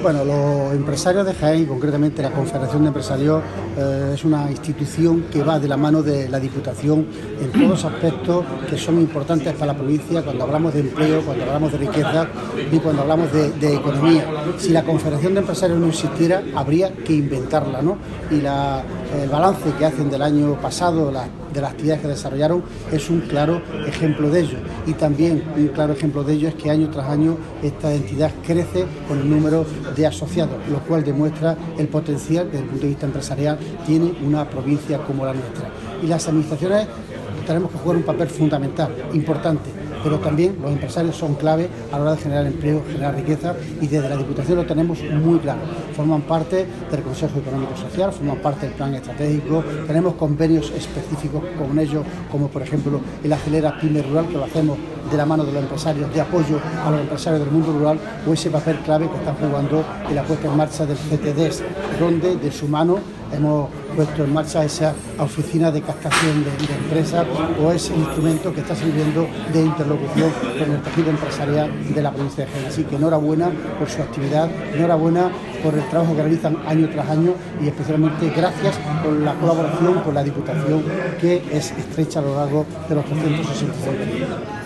Bueno, los empresarios de Jaén, y concretamente la Confederación de Empresarios, es una institución que va de la mano de la Diputación en todos los aspectos que son importantes para la provincia, cuando hablamos de empleo, cuando hablamos de riqueza y cuando hablamos de economía. Si la Confederación de Empresarios no existiera, habría que inventarla, ¿no? Y el balance que hacen del año pasado, de las actividades que desarrollaron, es un claro ejemplo de ello. Y también un claro ejemplo de ello es que año tras año esta entidad crece con el número de asociados, lo cual demuestra el potencial que desde el punto de vista empresarial tiene una provincia como la nuestra. Y las administraciones tenemos que jugar un papel fundamental, importante, pero también los empresarios son clave a la hora de generar empleo, generar riqueza, y desde la Diputación lo tenemos muy claro. Forman parte del Consejo Económico y Social, forman parte del plan estratégico, tenemos convenios específicos con ellos, como por ejemplo el Acelera Pyme Rural, que lo hacemos de la mano de los empresarios, de apoyo a los empresarios del mundo rural, o ese papel clave que están jugando en la puesta en marcha del CTDES, donde de su mano hemos puesto en marcha esa oficina de captación de empresas, o ese instrumento que está sirviendo de interlocución con el tejido empresarial de la provincia de Jaén. Así que enhorabuena por su actividad, enhorabuena por el trabajo que realizan año tras año, y especialmente gracias por la colaboración con la Diputación, que es estrecha a lo largo de los 365 días.